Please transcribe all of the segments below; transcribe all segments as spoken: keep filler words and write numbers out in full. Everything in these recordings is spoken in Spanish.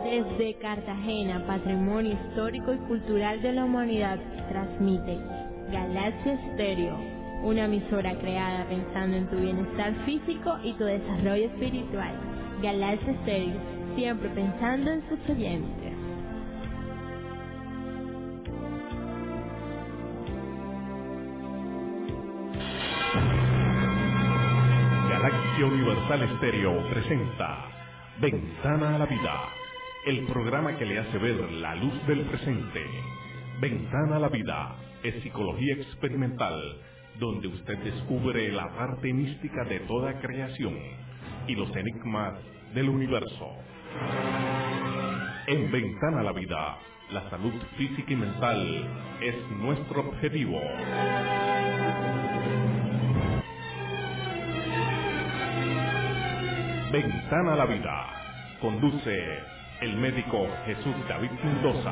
Desde Cartagena, patrimonio histórico y cultural de la humanidad, transmite Galaxia Estéreo, una emisora creada pensando en tu bienestar físico y tu desarrollo espiritual. Galaxia Estéreo, siempre pensando en sus oyentes. Galaxia Universal Estéreo presenta Ventana a la Vida, el programa que le hace ver la luz del presente. Ventana a la Vida es psicología experimental, donde usted descubre la parte mística de toda creación y los enigmas del universo. En Ventana a la Vida, la salud física y mental es nuestro objetivo. Ventana a la Vida. Conduce el médico Jesús David Mendoza.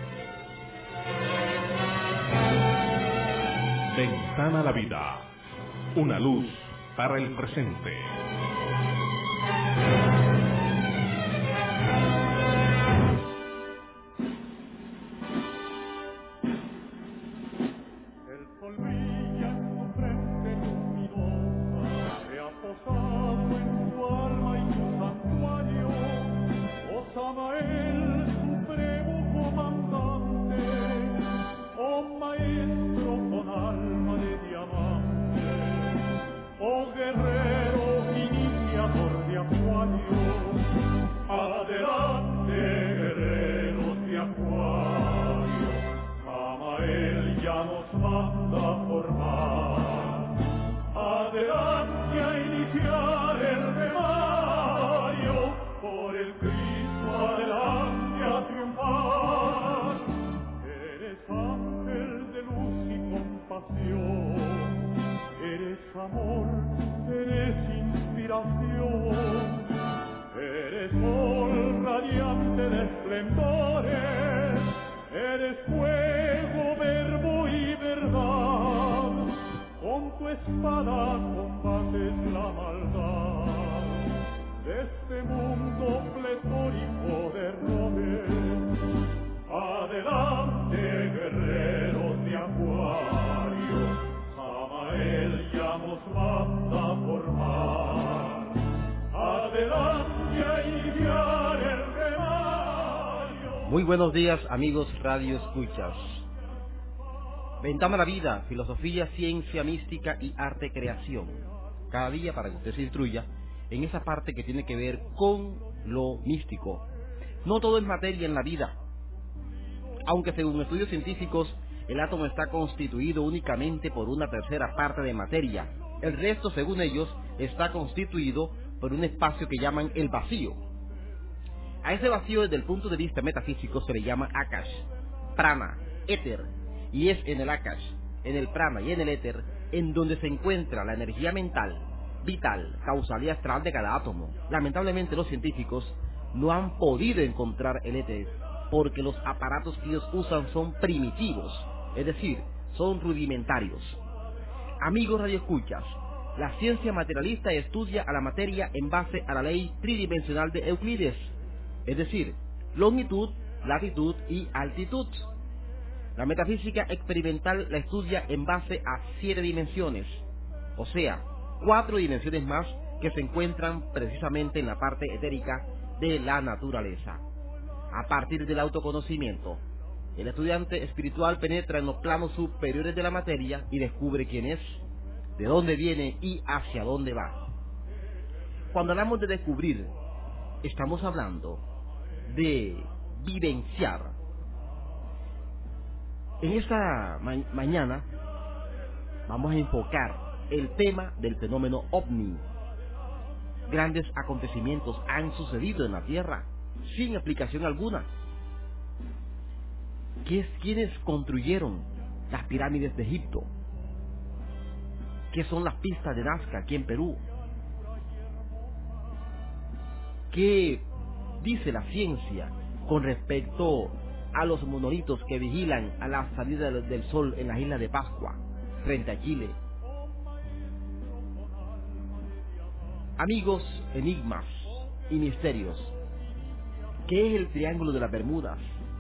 Ventana a la Vida. Una luz para el presente. El sol brilla en tu frente luminosa, se ha posado en tu alma y tu santuario, oh Samael, supremo comandante, oh maestro con alma de diamante, oh guerrero iniciador de acuario, adelante guerreros de acuario, Samael ya nos manda a formar, adelante a iniciar el rebaño, por el Cristo adelante a triunfar. Eres ángel de luz y compasión, eres amor, eres inspiración, eres sol radiante de esplendores, eres fuego, verbo y verdad, con tu espada combates la maldad de este mundo pletórico de errores. Adelante, guerreros de acuario, Samael ya nos manda a formar. Adelante a iniciar el rebaño. Muy buenos días, amigos Radio Escuchas. Ventana a la Vida, filosofía, ciencia, mística y arte creación. Cada día para que usted se instruya en esa parte que tiene que ver con lo místico. No todo es materia en la vida. Aunque según estudios científicos, el átomo está constituido únicamente por una tercera parte de materia. El resto, según ellos, está constituido por un espacio que llaman el vacío. A ese vacío, desde el punto de vista metafísico, se le llama Akash, prana, éter, y es en el Akash, en el prana y en el éter, en donde se encuentra la energía mental, vital, causal y astral de cada átomo. Lamentablemente los científicos no han podido encontrar el éter, porque los aparatos que ellos usan son primitivos, es decir, son rudimentarios. Amigos radioescuchas, la ciencia materialista estudia a la materia en base a la ley tridimensional de Euclides, es decir, longitud, latitud y altitud. La metafísica experimental la estudia en base a siete dimensiones, o sea, cuatro dimensiones más que se encuentran precisamente en la parte etérica de la naturaleza. A partir del autoconocimiento, el estudiante espiritual penetra en los planos superiores de la materia y descubre quién es, de dónde viene y hacia dónde va. Cuando hablamos de descubrir, estamos hablando de vivenciar. En esta ma mañana vamos a enfocar el tema del fenómeno ovni. Grandes acontecimientos han sucedido en la Tierra sin explicación alguna. ¿Quiénes construyeron las pirámides de Egipto? ¿Qué son las pistas de Nazca aquí en Perú? ¿Qué dice la ciencia con respecto a los monolitos que vigilan a la salida del sol en las islas de Pascua, frente a Chile? Amigos, enigmas y misterios. ¿Qué es el Triángulo de las Bermudas?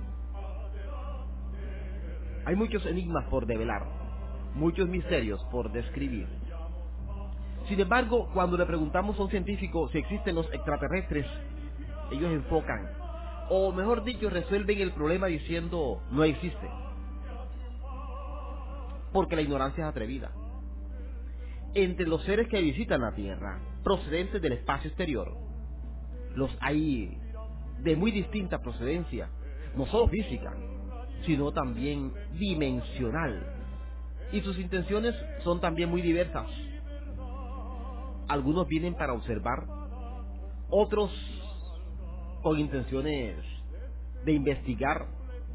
Hay muchos enigmas por develar, muchos misterios por describir. Sin embargo, cuando le preguntamos a un científico si existen los extraterrestres, ellos enfocan, o mejor dicho, resuelven el problema diciendo no existe. Porque la ignorancia es atrevida. Entre los seres que visitan la Tierra, procedentes del espacio exterior, los hay de muy distinta procedencia, no solo física, sino también dimensional. Y sus intenciones son también muy diversas. Algunos vienen para observar, otros con intenciones de investigar,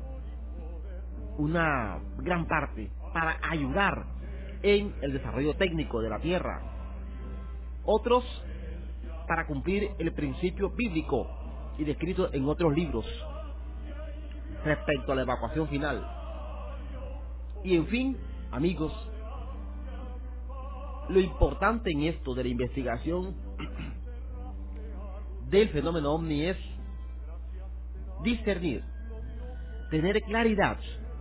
una gran parte para ayudar en el desarrollo técnico de la Tierra, otros para cumplir el principio bíblico y descrito en otros libros respecto a la evacuación final. Y en fin, amigos, lo importante en esto de la investigación del fenómeno ovni es discernir, tener claridad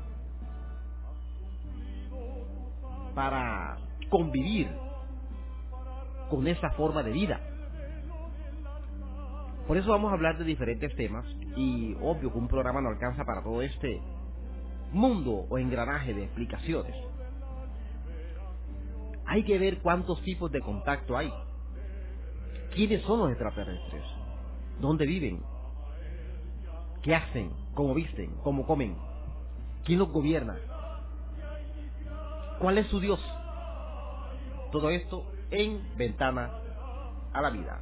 para convivir con esa forma de vida. Por eso vamos a hablar de diferentes temas, y obvio que un programa no alcanza para todo este mundo o engranaje de explicaciones. Hay que ver cuántos tipos de contacto hay. ¿Quiénes son los extraterrestres? ¿Dónde viven? ¿Qué hacen? ¿Cómo visten? ¿Cómo comen? ¿Quién los gobierna? ¿Cuál es su Dios? Todo esto en Ventana a la Vida.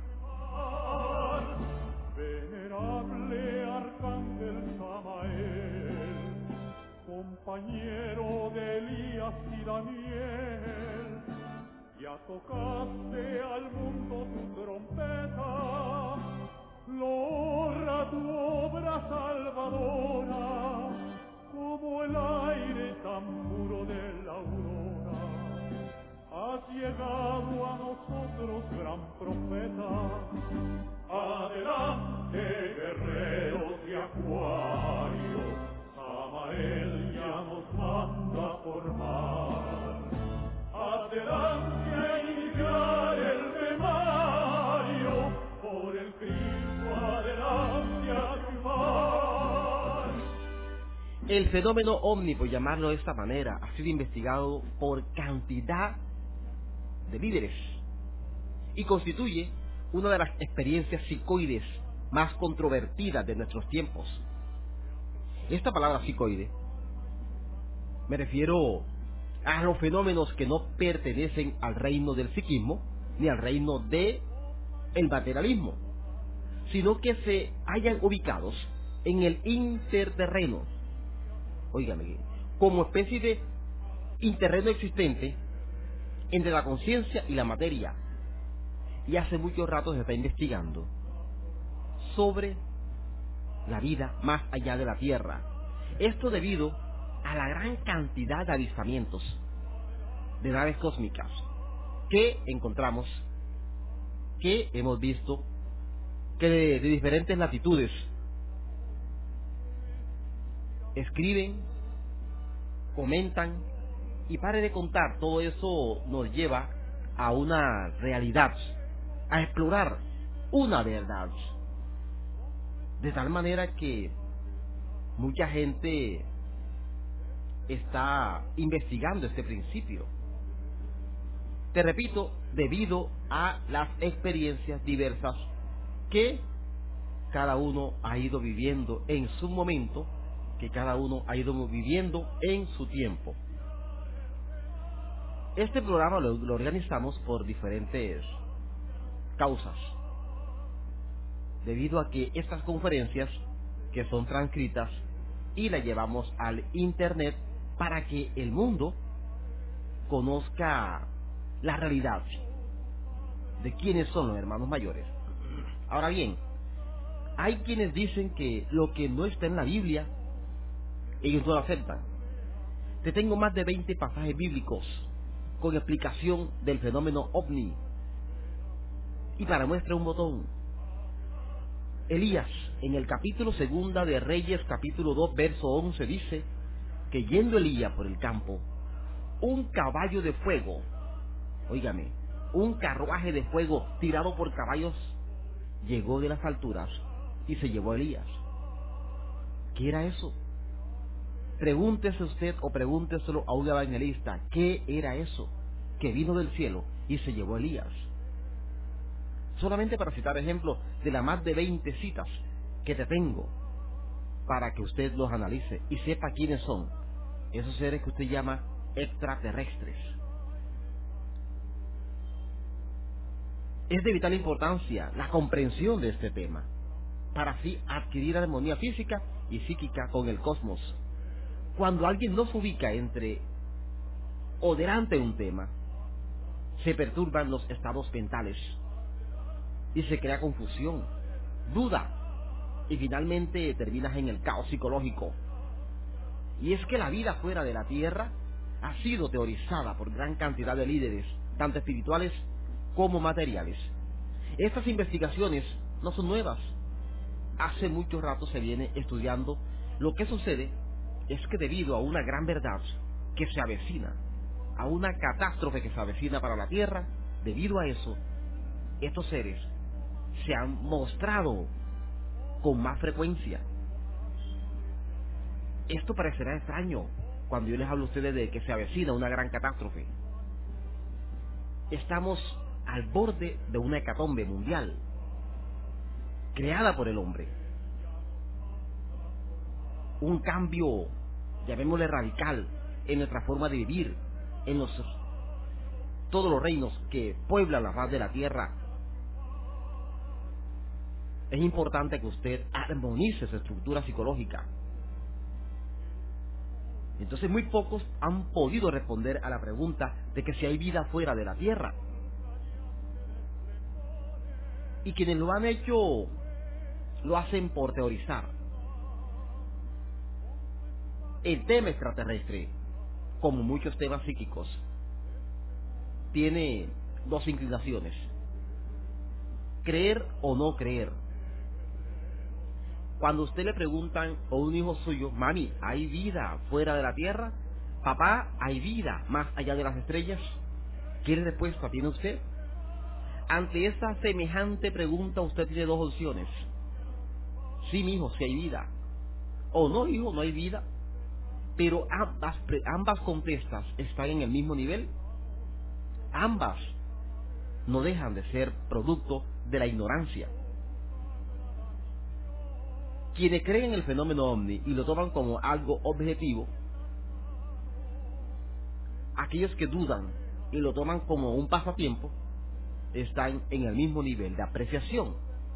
Venerable Arcángel Samael, compañero de Elías y Daniel, ya tocaste al mundo tu trompeta, logra tu obra salvadora, como el aire tan puro de la aurora. Has llegado a nosotros, gran profeta. Adelante, guerreros de Acuario, Samael ya nos manda a formar. Adelante a iniciar el temario, por el Cristo adelante a triunfar. El fenómeno ovni, por llamarlo de esta manera, ha sido investigado por cantidad de líderes y constituye una de las experiencias psicoides más controvertidas de nuestros tiempos. Esta palabra psicoide, me refiero a los fenómenos que no pertenecen al reino del psiquismo ni al reino del materialismo, sino que se hayan ubicados en el interterreno, óigame, como especie de interreno existente entre la conciencia y la materia. Y hace mucho rato se está investigando sobre la vida más allá de la Tierra. Esto debido a la gran cantidad de avistamientos de naves cósmicas que encontramos, que hemos visto, que de, de diferentes latitudes escriben, comentan, y pare de contar. Todo eso nos lleva a una realidad, a explorar una verdad, de tal manera que mucha gente está investigando este principio. Te repito, debido a las experiencias diversas que cada uno ha ido viviendo en su momento, que cada uno ha ido viviendo en su tiempo. Este programa lo, lo organizamos por diferentes causas, debido a que estas conferencias, que son transcritas, y las llevamos al internet para que el mundo conozca la realidad de quiénes son los hermanos mayores. Ahora bien, hay quienes dicen que lo que no está en la Biblia, ellos no lo aceptan. Te tengo más de veinte pasajes bíblicos con explicación del fenómeno ovni. Y para muestra un botón, Elías En el capítulo segunda de Reyes, capítulo dos, verso once, dice que yendo Elías por el campo, un caballo de fuego, óigame, un carruaje de fuego tirado por caballos, llegó de las alturas y se llevó a Elías. ¿Qué era eso? Pregúntese usted o pregúnteselo a un evangelista, ¿qué era eso que vino del cielo y se llevó a Elías? Solamente para citar ejemplos de las más de veinte citas que te tengo, para que usted los analice y sepa quiénes son esos seres que usted llama extraterrestres. Es de vital importancia la comprensión de este tema, para así adquirir armonía física y psíquica con el cosmos. Cuando alguien no se ubica entre o delante de un tema, se perturban los estados mentales y se crea confusión, duda, y finalmente terminas en el caos psicológico. Y es que la vida fuera de la Tierra ha sido teorizada por gran cantidad de líderes, tanto espirituales como materiales. Estas investigaciones no son nuevas. Hace mucho rato se viene estudiando. Lo que sucede es que debido a una gran verdad que se avecina, a una catástrofe que se avecina para la Tierra, debido a eso, estos seres se han mostrado con más frecuencia. Esto parecerá extraño cuando yo les hablo a ustedes de que se avecina una gran catástrofe. Estamos al borde de una hecatombe mundial, creada por el hombre. Un cambio, llamémosle radical, en nuestra forma de vivir, en los, todos los reinos que pueblan la faz de la tierra. Es importante que usted armonice su estructura psicológica. Entonces muy pocos han podido responder a la pregunta de que si hay vida fuera de la Tierra. Y quienes lo han hecho, lo hacen por teorizar. El tema extraterrestre, como muchos temas psíquicos, tiene dos inclinaciones: creer o no creer. Cuando usted le preguntan a un hijo suyo, mami, ¿hay vida fuera de la Tierra? Papá, ¿hay vida más allá de las estrellas? ¿Qué respuesta tiene usted? Ante esta semejante pregunta usted tiene dos opciones: sí, mi hijo, sí hay vida, o no, hijo, no hay vida. Pero ambas, ambas contestas están en el mismo nivel. Ambas no dejan de ser producto de la ignorancia. Quienes creen en el fenómeno ovni y lo toman como algo objetivo, aquellos que dudan y lo toman como un pasatiempo, están en el mismo nivel de apreciación.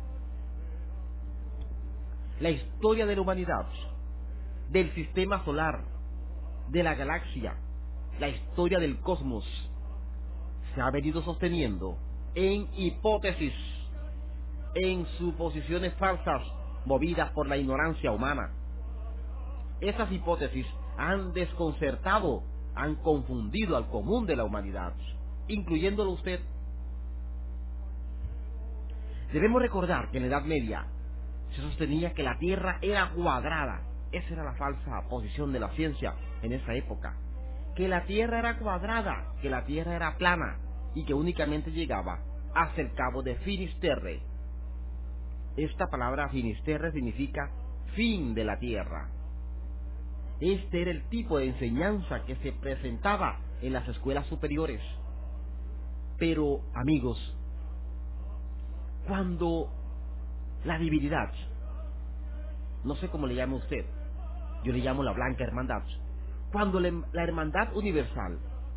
La historia de la humanidad, del sistema solar, de la galaxia, la historia del cosmos, se ha venido sosteniendo en hipótesis, en suposiciones falsas, movidas por la ignorancia humana. Esas hipótesis han desconcertado, han confundido al común de la humanidad, incluyéndolo usted. Debemos recordar que en la Edad Media se sostenía que la Tierra era cuadrada. Esa era la falsa posición de la ciencia en esa época. Que la Tierra era cuadrada, que la Tierra era plana y que únicamente llegaba hasta el cabo de Finisterre. Esta palabra Finisterre significa fin de la Tierra. Este era el tipo de enseñanza que se presentaba en las escuelas superiores. Pero, amigos, cuando la divinidad, no sé cómo le llama usted, yo le llamo la Blanca Hermandad, cuando la hermandad universal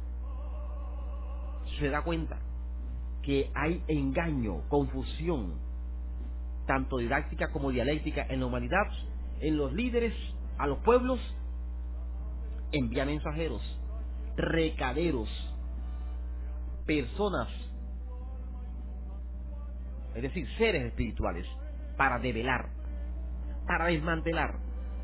se da cuenta que hay engaño, confusión, tanto didáctica como dialéctica en la humanidad, en los líderes, a los pueblos, envía mensajeros, recaderos, personas, es decir, seres espirituales, para develar, para desmantelar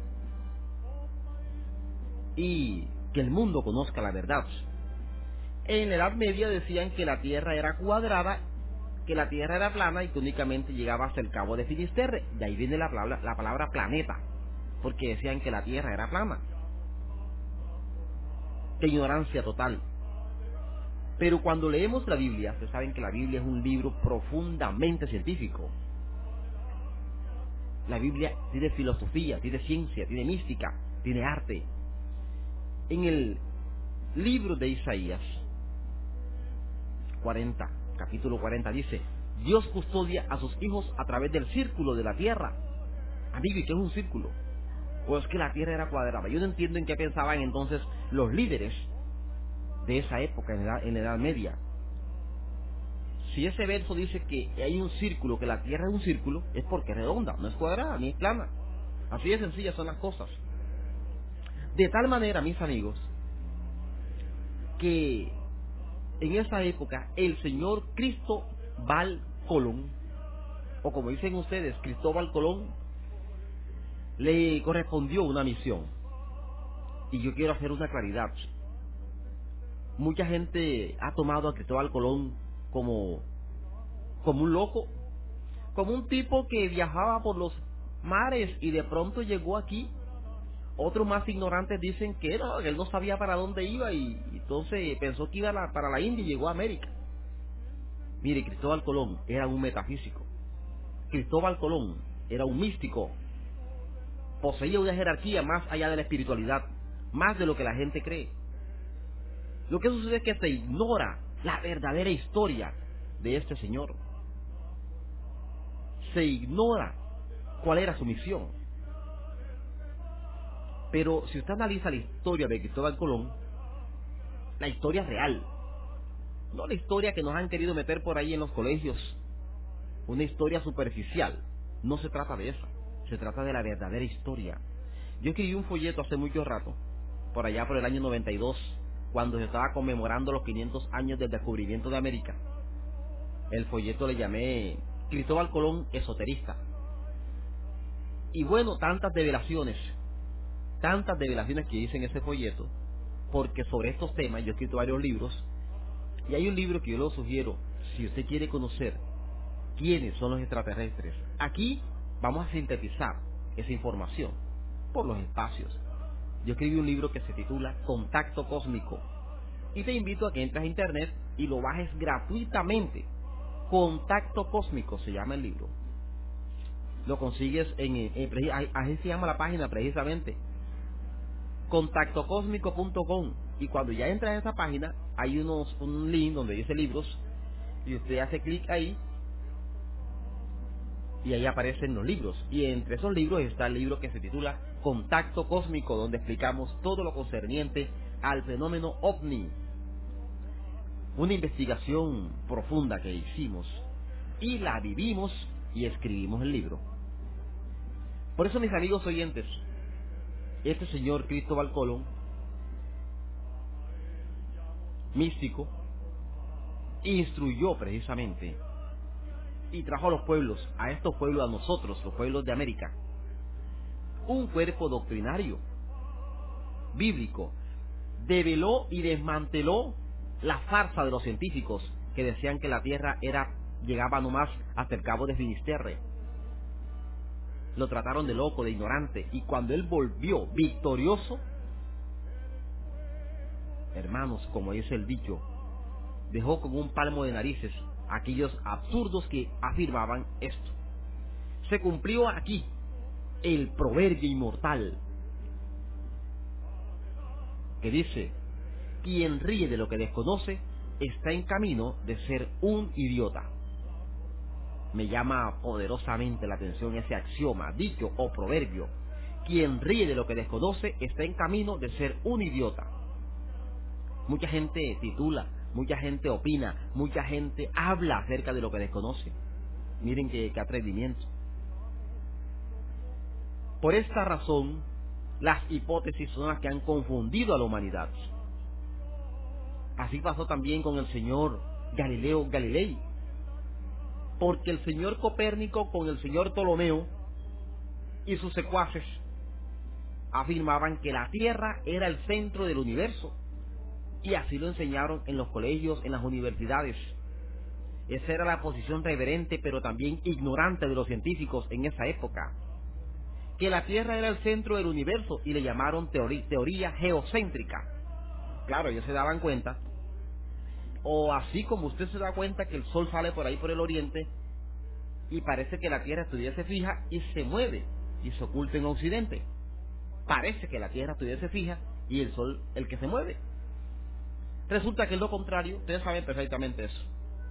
y que el mundo conozca la verdad. En la Edad Media decían que la Tierra era cuadrada, que la Tierra era plana y que únicamente llegaba hasta el cabo de Finisterre. De ahí viene la palabra, la palabra planeta, porque decían que la Tierra era plana. ¡Qué ignorancia total! Pero cuando leemos la Biblia, ustedes saben que la Biblia es un libro profundamente científico. La Biblia tiene filosofía, tiene ciencia, tiene mística, tiene arte. En el libro de Isaías cuarenta, capítulo cuarenta, dice: Dios custodia a sus hijos a través del círculo de la tierra. Amigo, ¿y qué es un círculo? Pues que la tierra era cuadrada. Yo no entiendo en qué pensaban entonces los líderes de esa época, en la, edad, en la Edad Media. Si ese verso dice que hay un círculo, que la tierra es un círculo, es porque es redonda, no es cuadrada, ni es plana. Así de sencillas son las cosas. De tal manera, mis amigos, que en esa época el señor Cristóbal Colón, o como dicen ustedes, Cristóbal Colón, le correspondió una misión. Y yo quiero hacer una claridad. Mucha gente ha tomado a Cristóbal Colón como, como un loco, como un tipo que viajaba por los mares y de pronto llegó aquí. Otros más ignorantes dicen que no, él no sabía para dónde iba y, y entonces pensó que iba a la, para la India y llegó a América. Mire, Cristóbal Colón era un metafísico. Cristóbal Colón era un místico. Poseía una jerarquía más allá de la espiritualidad, más de lo que la gente cree. Lo que sucede es que se ignora la verdadera historia de este señor. Se ignora cuál era su misión. Pero si usted analiza la historia de Cristóbal Colón, la historia real, no la historia que nos han querido meter por ahí en los colegios, una historia superficial, no se trata de esa, se trata de la verdadera historia. Yo escribí un folleto hace mucho rato, por allá por el año noventa y dos, cuando se estaba conmemorando los quinientos años del descubrimiento de América. El folleto le llamé Cristóbal Colón esoterista. Y bueno, tantas develaciones, tantas develaciones que hice en ese folleto, porque sobre estos temas yo he escrito varios libros, y hay un libro que yo lo sugiero, si usted quiere conocer quiénes son los extraterrestres. Aquí vamos a sintetizar esa información por los espacios. Yo escribí un libro que se titula Contacto Cósmico, y te invito a que entres a internet y lo bajes gratuitamente. Contacto Cósmico se llama el libro. Lo consigues en, en, en así se llama la página precisamente, contacto cósmico punto com, y cuando ya entra en esa página hay unos un link donde dice libros y usted hace clic ahí y ahí aparecen los libros, y entre esos libros está el libro que se titula Contacto Cósmico, donde explicamos todo lo concerniente al fenómeno ovni, una investigación profunda que hicimos y la vivimos y escribimos el libro. Por eso, mis amigos oyentes, este señor Cristóbal Colón, místico, instruyó precisamente y trajo a los pueblos, a estos pueblos, a nosotros, los pueblos de América, un cuerpo doctrinario, bíblico. Develó y desmanteló la farsa de los científicos que decían que la Tierra era llegaba nomás hasta el cabo de Finisterre. Lo trataron de loco, de ignorante, y cuando él volvió victorioso, hermanos, como dice el dicho, dejó con un palmo de narices a aquellos absurdos que afirmaban esto. Se cumplió aquí el proverbio inmortal que dice: quien ríe de lo que desconoce está en camino de ser un idiota. Me llama poderosamente la atención ese axioma, dicho o proverbio: quien ríe de lo que desconoce está en camino de ser un idiota. Mucha gente titula, mucha gente opina, mucha gente habla acerca de lo que desconoce. Miren qué, qué atrevimiento. Por esta razón, las hipótesis son las que han confundido a la humanidad. Así pasó también con el señor Galileo Galilei, porque el señor Copérnico con el señor Ptolomeo y sus secuaces afirmaban que la Tierra era el centro del universo, y así lo enseñaron en los colegios, en las universidades. Esa era la posición reverente, pero también ignorante de los científicos en esa época. Que la Tierra era el centro del universo y le llamaron teoría, teoría geocéntrica. Claro, ellos se daban cuenta, o así como usted se da cuenta que el Sol sale por ahí por el oriente y parece que la Tierra estuviese fija y se mueve y se oculta en occidente. Parece que la Tierra estuviese fija y el Sol el que se mueve. Resulta que es lo contrario, ustedes saben perfectamente eso.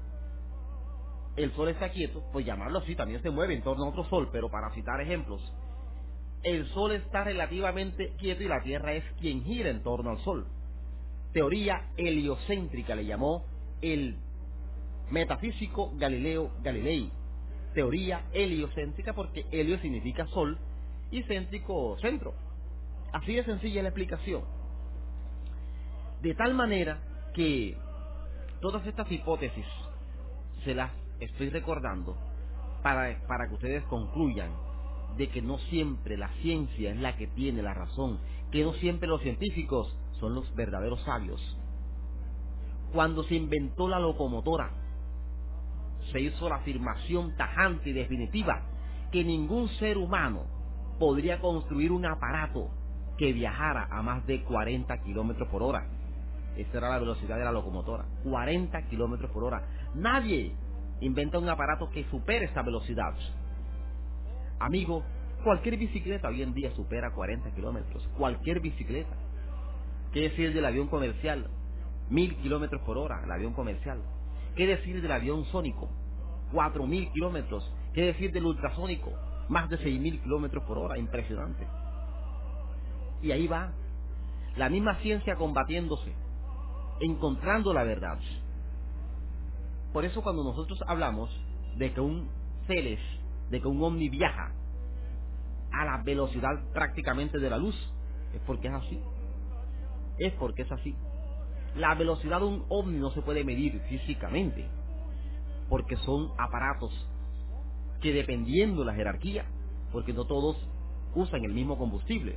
El Sol está quieto, pues llamarlo así, también se mueve en torno a otro Sol, pero para citar ejemplos, el Sol está relativamente quieto y la Tierra es quien gira en torno al Sol. Teoría heliocéntrica le llamó el metafísico Galileo Galilei. Teoría heliocéntrica porque helio significa Sol y céntrico centro. Así de sencilla la explicación. De tal manera que todas estas hipótesis se las estoy recordando para, para que ustedes concluyan de que no siempre la ciencia es la que tiene la razón, que no siempre los científicos son los verdaderos sabios. Cuando se inventó la locomotora, se hizo la afirmación tajante y definitiva que ningún ser humano podría construir un aparato que viajara a más de cuarenta kilómetros por hora. Esa era la velocidad de la locomotora, cuarenta kilómetros por hora. Nadie inventa un aparato que supere esta velocidad. Amigo, cualquier bicicleta hoy en día supera cuarenta kilómetros. Cualquier bicicleta. ¿Qué decir del avión comercial? Mil kilómetros por hora, el avión comercial. ¿Qué decir del avión sónico? Cuatro mil kilómetros. ¿Qué decir del ultrasónico? Más de seis mil kilómetros por hora. Impresionante. Y ahí va la misma ciencia combatiéndose, encontrando la verdad. Por eso cuando nosotros hablamos de que un Celes, de que un ovni viaja a la velocidad prácticamente de la luz, es porque es así. Es porque es así. La velocidad de un ovni no se puede medir físicamente, porque son aparatos que, dependiendo de la jerarquía, porque no todos usan el mismo combustible.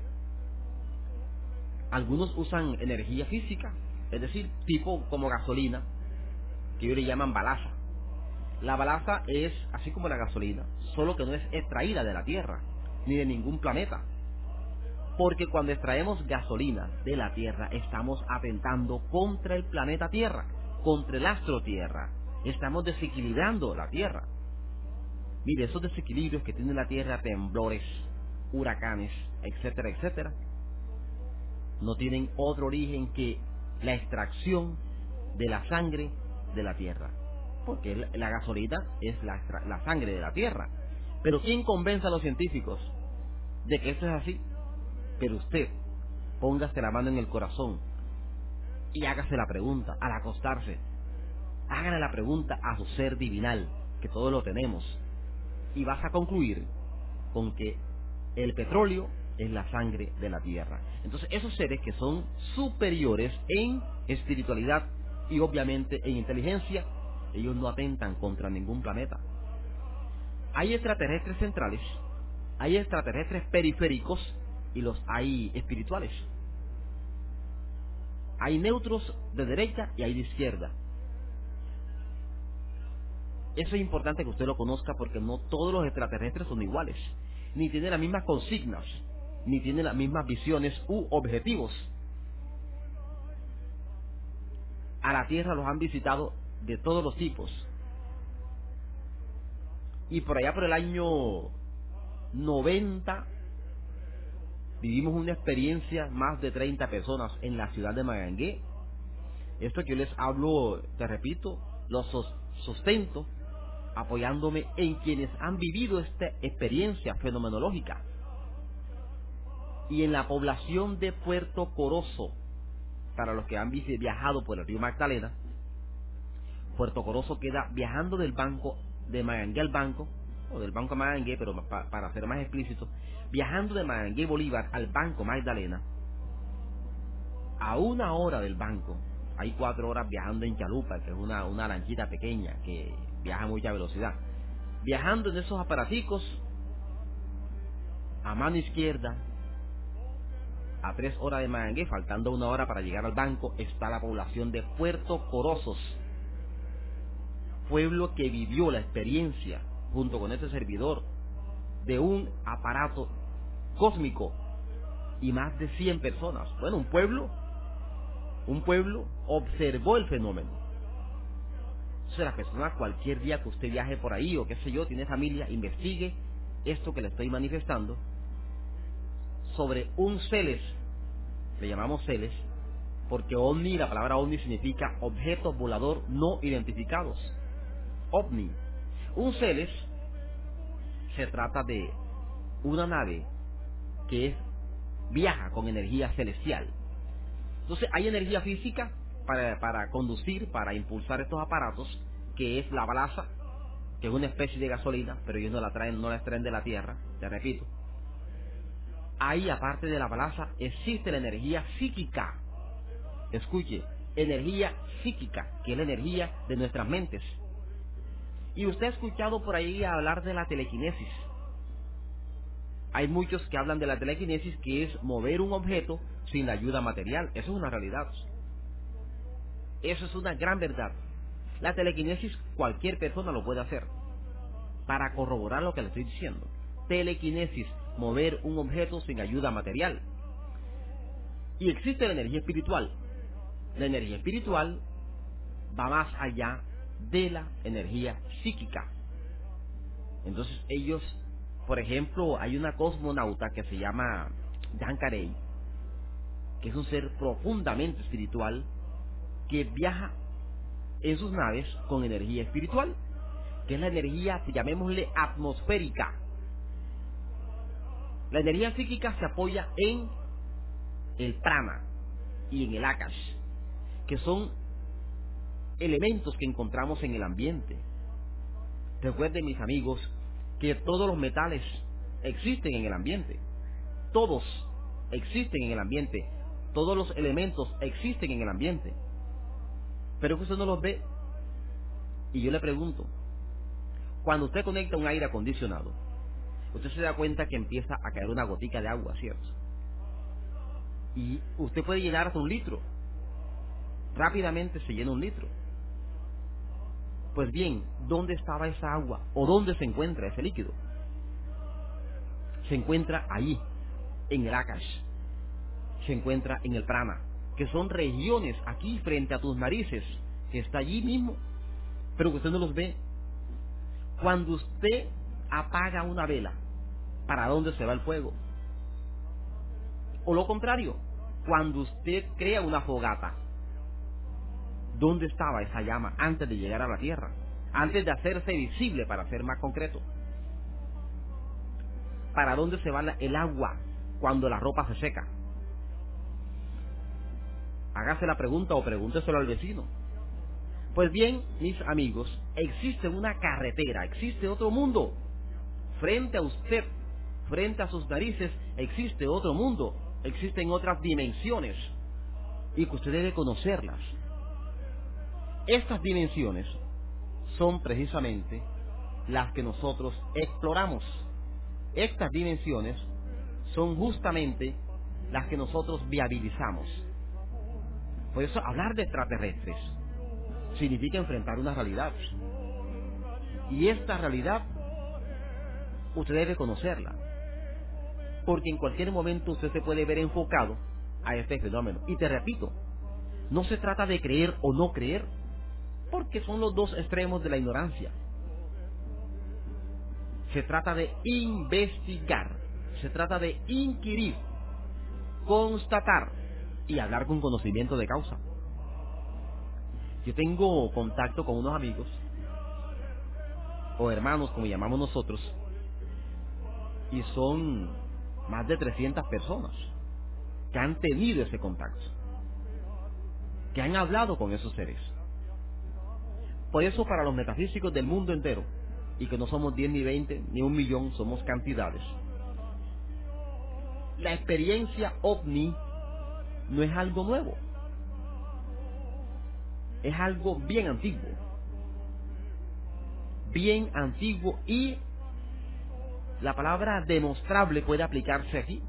Algunos usan energía física, es decir, tipo como gasolina, que ellos le llaman balaza. La balaza es así como la gasolina, solo que no es extraída de la Tierra, ni de ningún planeta. Porque cuando extraemos gasolina de la Tierra, estamos atentando contra el planeta Tierra, contra el astro Tierra. Estamos desequilibrando la Tierra. Mire, esos desequilibrios que tiene la Tierra, temblores, huracanes, etcétera, etcétera, no tienen otro origen que la extracción de la sangre de la Tierra. Porque la gasolina es la, la sangre de la Tierra. Pero ¿quién convence a los científicos de que esto es así? Pero usted, póngase la mano en el corazón y hágase la pregunta al acostarse. Hágale la pregunta a su ser divinal, que todos lo tenemos. Y vas a concluir con que el petróleo es la sangre de la Tierra. Entonces, esos seres que son superiores en espiritualidad y obviamente en inteligencia, ellos no atentan contra ningún planeta. Hay extraterrestres centrales, hay extraterrestres periféricos y los hay espirituales. Hay neutros de derecha y hay de izquierda. Eso es importante que usted lo conozca porque no todos los extraterrestres son iguales, ni tienen las mismas consignas, ni tienen las mismas visiones u objetivos. A la Tierra los han visitado de todos los tipos. Y por allá por el año noventa vivimos una experiencia, más de treinta personas en la ciudad de Magangué. Esto que yo les hablo, te repito, lo sustento apoyándome en quienes han vivido esta experiencia fenomenológica. Y en la población de Puerto Corozo, para los que han viajado por el río Magdalena, Puerto Corozo queda viajando del banco de Magangué al banco, o del banco a Magangué, pero pa, para ser más explícito, viajando de Magangué Bolívar al banco Magdalena, a una hora del banco, hay cuatro horas viajando en chalupa, que es una, una lanchita pequeña que viaja a mucha velocidad. Viajando en esos aparaticos, a mano izquierda, a tres horas de Magangué, faltando una hora para llegar al banco, está la población de Puerto Corozos. pueblo que vivió la experiencia, junto con este servidor, de un aparato cósmico y más de cien personas. Bueno, un pueblo, un pueblo observó el fenómeno. Entonces la persona, cualquier día que usted viaje por ahí o qué sé yo, tiene familia, investigue esto que le estoy manifestando sobre un Celes. Le llamamos Celes porque ovni, la palabra ovni significa objeto volador no identificados. OVNI. Un Celes se trata de una nave que es, viaja con energía celestial. Entonces hay energía física para, para conducir, para impulsar estos aparatos, que es la balaza, que es una especie de gasolina, pero ellos no la traen, no la extraen de la tierra, te repito. Ahí, aparte de la balaza, existe la energía psíquica. Escuche, energía psíquica, que es la energía de nuestras mentes. Y usted ha escuchado por ahí hablar de la telequinesis. Hay muchos que hablan de la telequinesis, que es mover un objeto sin la ayuda material. Eso es una realidad. Eso es una gran verdad. La telequinesis cualquier persona lo puede hacer. Para corroborar lo que le estoy diciendo. Telequinesis, mover un objeto sin ayuda material. Y existe la energía espiritual. La energía espiritual va más allá de la energía psíquica. Entonces ellos, por ejemplo, hay una cosmonauta que se llama Jan Carey, que es un ser profundamente espiritual, que viaja en sus naves con energía espiritual, que es la energía, llamémosle, atmosférica. La energía psíquica se apoya en el prana y en el akash, que son elementos que encontramos en el ambiente. Recuerden, mis amigos, que todos los metales existen en el ambiente. Todos existen en el ambiente. Todos los elementos existen en el ambiente. Pero que usted no los ve. Y yo le pregunto, cuando usted conecta un aire acondicionado, usted se da cuenta que empieza a caer una gotica de agua, ¿cierto? Y usted puede llenar hasta un litro. Rápidamente se llena un litro. Pues bien, ¿dónde estaba esa agua? ¿O dónde se encuentra ese líquido? Se encuentra ahí, en el akash. Se encuentra en el prana, que son regiones aquí frente a tus narices, que está allí mismo, pero que usted no los ve. Cuando usted apaga una vela, ¿para dónde se va el fuego? O lo contrario, cuando usted crea una fogata, ¿dónde estaba esa llama antes de llegar a la tierra? Antes de hacerse visible, para ser más concreto. ¿Para dónde se va el agua cuando la ropa se seca? Hágase la pregunta o pregúnteselo al vecino. Pues bien, mis amigos, existe una carretera, existe otro mundo. Frente a usted, frente a sus narices, existe otro mundo. Existen otras dimensiones. Y que usted debe conocerlas. Estas dimensiones son precisamente las que nosotros exploramos. Estas dimensiones son justamente las que nosotros viabilizamos. Por eso hablar de extraterrestres significa enfrentar una realidad. Y esta realidad usted debe conocerla. Porque en cualquier momento usted se puede ver enfocado a este fenómeno. Y te repito, no se trata de creer o no creer, porque son los dos extremos de la ignorancia. Se trata de investigar, se trata de inquirir, constatar y hablar con conocimiento de causa. Yo tengo contacto con unos amigos, o hermanos como llamamos nosotros, y son más de trescientas personas que han tenido ese contacto, que han hablado con esos seres. Por eso, para los metafísicos del mundo entero, y que no somos diez ni veinte ni un millón, somos cantidades, la experiencia ovni no es algo nuevo, es algo bien antiguo, bien antiguo, y la palabra demostrable puede aplicarse aquí,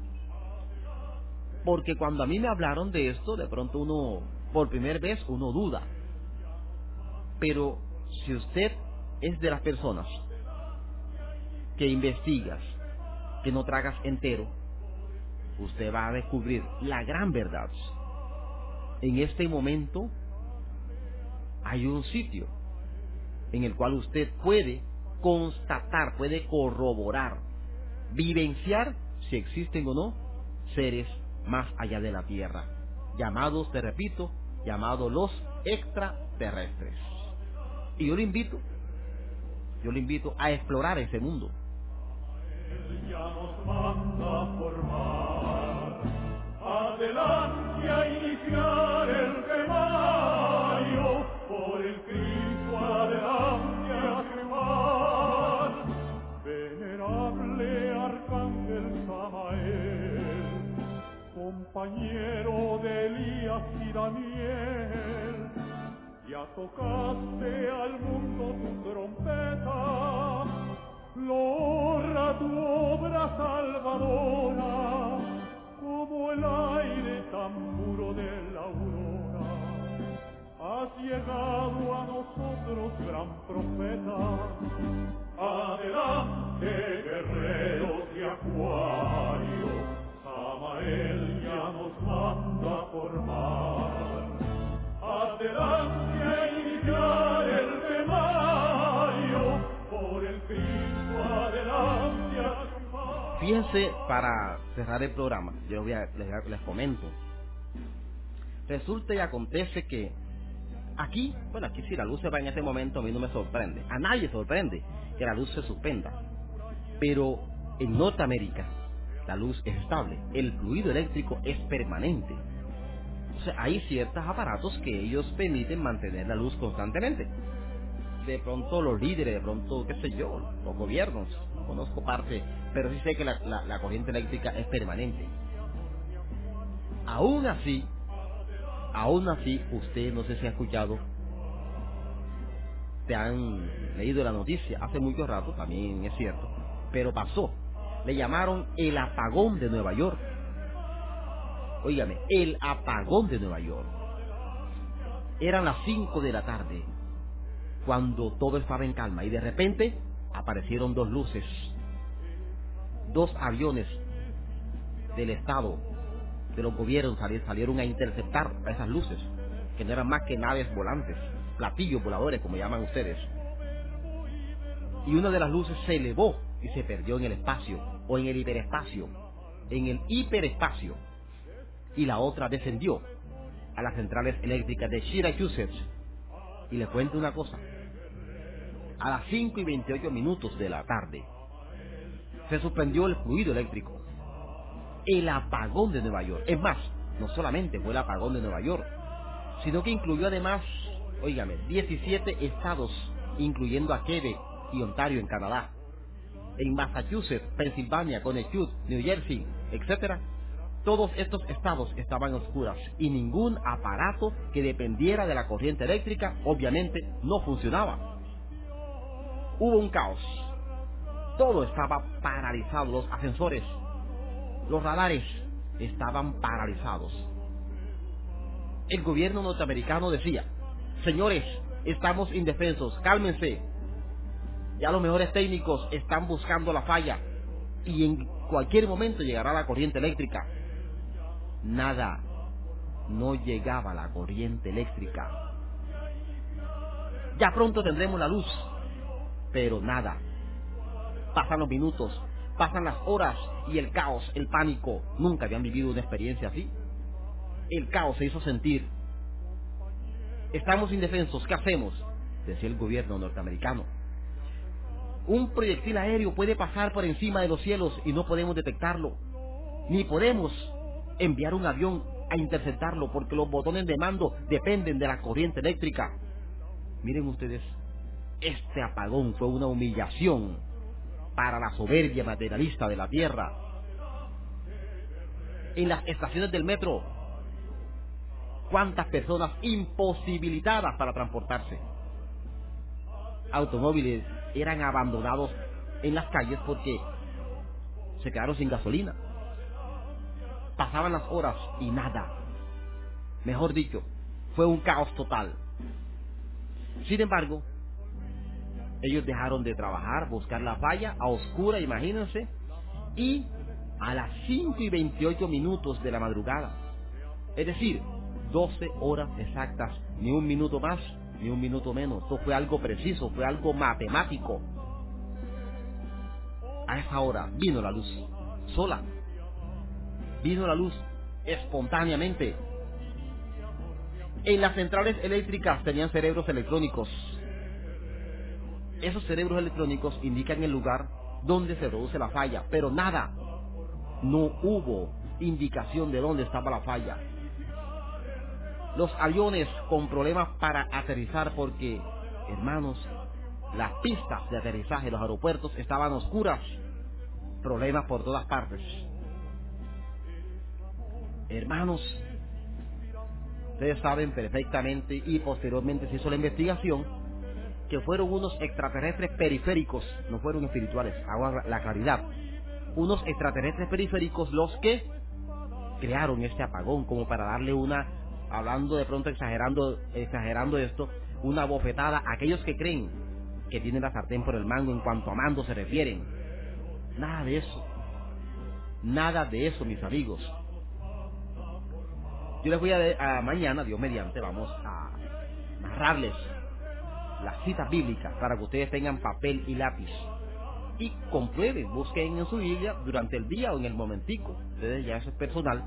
porque cuando a mí me hablaron de esto, de pronto uno, por primera vez, uno duda. Pero si usted es de las personas que investigas, que no tragas entero, usted va a descubrir la gran verdad. En este momento hay un sitio en el cual usted puede constatar, puede corroborar, vivenciar si existen o no seres más allá de la Tierra, llamados, te repito, llamados los extraterrestres. Y yo le invito, yo le invito a explorar ese mundo. Él ya nos manda a formar, adelante a iniciar el remayo, por el Cristo adelante a quemar. Venerable Arcángel Samael, compañero de Elías y Daniel, ya tocaste al mundo tu trompeta, logra tu obra salvadora, como el aire tan puro de la aurora. Has llegado a nosotros, gran profeta. Adelante, guerreros de Acuario, Samael ya nos manda a formar. Adelante a iniciar el remayo, por el Cristo adelante a triunfar. Fíjense, para cerrar el programa, yo voy a, les, les comento. Resulta y acontece que aquí, bueno, aquí si la luz se va en este momento, a mí no me sorprende. A nadie sorprende que la luz se suspenda. Pero en Norteamérica, la luz es estable, el fluido eléctrico es permanente. O sea, hay ciertos aparatos que ellos permiten mantener la luz constantemente. De pronto los líderes, de pronto, qué sé yo, los gobiernos, no conozco parte, pero sí sé que la, la, la corriente eléctrica es permanente. Aún así, aún así, usted no sé si ha escuchado, te han leído la noticia, hace mucho rato, también es cierto, pero pasó, le llamaron el apagón de Nueva York. Óigame, el apagón de Nueva York. Eran las cinco de la tarde, cuando todo estaba en calma, y de repente aparecieron dos luces, dos aviones del Estado, de los gobiernos salieron a interceptar a esas luces, que no eran más que naves volantes, platillos voladores, como llaman ustedes. Y una de las luces se elevó y se perdió en el espacio, o en el hiperespacio, en el hiperespacio, y la otra descendió a las centrales eléctricas de Syracuse. Y les cuento una cosa, a las cinco y veintiocho minutos de la tarde se suspendió el fluido eléctrico, el apagón de Nueva York. Es más, no solamente fue el apagón de Nueva York, sino que incluyó además, óigame, diecisiete estados, incluyendo a Quebec y Ontario en Canadá, en Massachusetts, Pensilvania, Connecticut, New Jersey, etcétera. Todos estos estados estaban a oscuras y ningún aparato que dependiera de la corriente eléctrica, obviamente, no funcionaba. Hubo un caos. Todo estaba paralizado, los ascensores, los radares estaban paralizados. El gobierno norteamericano decía: señores, estamos indefensos, cálmense. Ya los mejores técnicos están buscando la falla y en cualquier momento llegará la corriente eléctrica. Nada, no llegaba la corriente eléctrica. Ya pronto tendremos la luz, pero nada. Pasan los minutos, pasan las horas y el caos, el pánico. Nunca habían vivido una experiencia así. El caos se hizo sentir. Estamos indefensos, ¿qué hacemos?, decía el gobierno norteamericano. Un proyectil aéreo puede pasar por encima de los cielos y no podemos detectarlo, ni podemos enviar un avión a interceptarlo porque los botones de mando dependen de la corriente eléctrica. Miren ustedes, este apagón fue una humillación para la soberbia materialista de la Tierra. En las estaciones del metro, ¿cuántas personas imposibilitadas para transportarse? Automóviles eran abandonados en las calles porque se quedaron sin gasolina. Pasaban las horas y nada. Mejor dicho, fue un caos total. Sin embargo, Ellos dejaron de trabajar, buscar la falla, a oscura, imagínense, y a las cinco y veintiocho minutos de la madrugada. Es decir, doce horas exactas, ni un minuto más, ni un minuto menos. Esto fue algo preciso, fue algo matemático. A esa hora vino la luz, sola. Vino la luz espontáneamente. En las centrales eléctricas tenían cerebros electrónicos. Esos cerebros electrónicos indican el lugar donde se produce la falla, pero nada, no hubo indicación de dónde estaba la falla. Los aviones con problemas para aterrizar porque, hermanos, las pistas de aterrizaje de los aeropuertos estaban oscuras, problemas por todas partes. Hermanos, ustedes saben perfectamente, y posteriormente se hizo la investigación, que fueron unos extraterrestres periféricos, no fueron espirituales, hago la claridad, unos extraterrestres periféricos los que crearon este apagón, como para darle una, hablando de pronto, exagerando, exagerando esto, una bofetada a aquellos que creen que tienen la sartén por el mango en cuanto a mando se refieren. Nada de eso, nada de eso, mis amigos. Yo les voy a, a mañana, Dios mediante, vamos a narrarles las citas bíblicas para que ustedes tengan papel y lápiz y comprueben, busquen en su Biblia durante el día o en el momentico, ustedes ya eso es personal,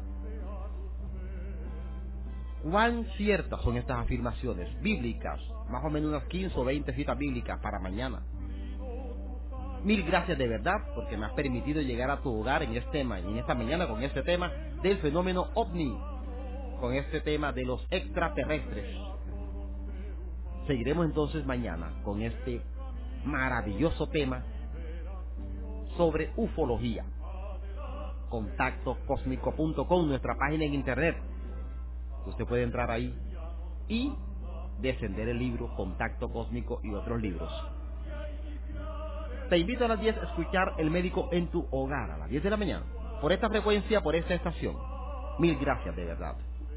cuán ciertas son estas afirmaciones bíblicas, más o menos unas quince o veinte citas bíblicas para mañana. Mil gracias de verdad porque me has permitido llegar a tu hogar en este tema, en esta mañana con este tema del fenómeno ovni, con este tema de los extraterrestres. Seguiremos entonces mañana con este maravilloso tema sobre ufología. contacto cósmico punto com, nuestra página en internet. Usted puede entrar ahí y descender el libro Contacto Cósmico y otros libros. Te invito a las diez a escuchar El Médico en tu Hogar, a las diez de la mañana, por esta frecuencia, por esta estación. Mil gracias de verdad.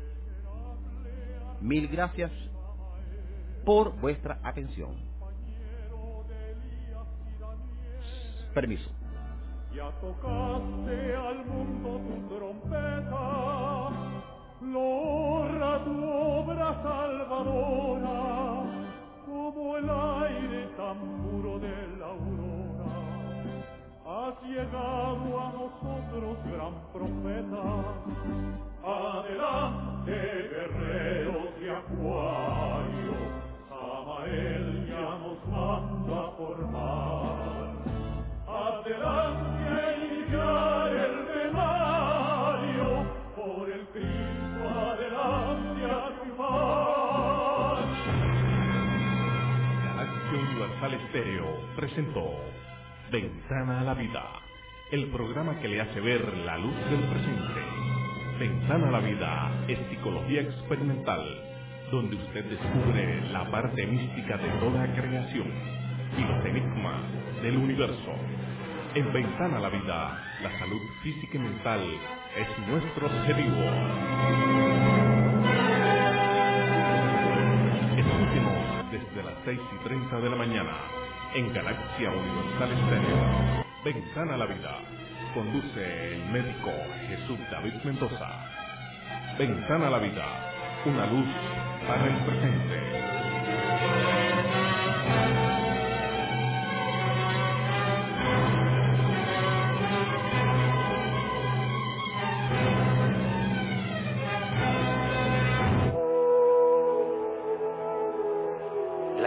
Mil gracias por vuestra atención. Permiso. Ya tocaste al mundo tu trompeta, logra tu obra salvadora, como el aire tan puro de la aurora. Has llegado a nosotros, gran profeta. Adelante, guerreros de Acuario, Samael ya nos manda a formar. Adelante a iniciar el temario, por el Cristo adelante a triunfar. Galaxia Universal Estéreo presentó Ventana a la Vida, el programa que le hace ver la luz del presente. Ventana a la Vida es psicología experimental, donde usted descubre la parte mística de toda creación y los enigmas del universo. En Ventana a la Vida, la salud física y mental es nuestro objetivo. Escúchenos desde las seis y treinta de la mañana en Galaxia Universal Estéreo. Ventana a la Vida. Conduce el médico Jesús David Mendoza. Ventana a la Vida. Una luz para el presente.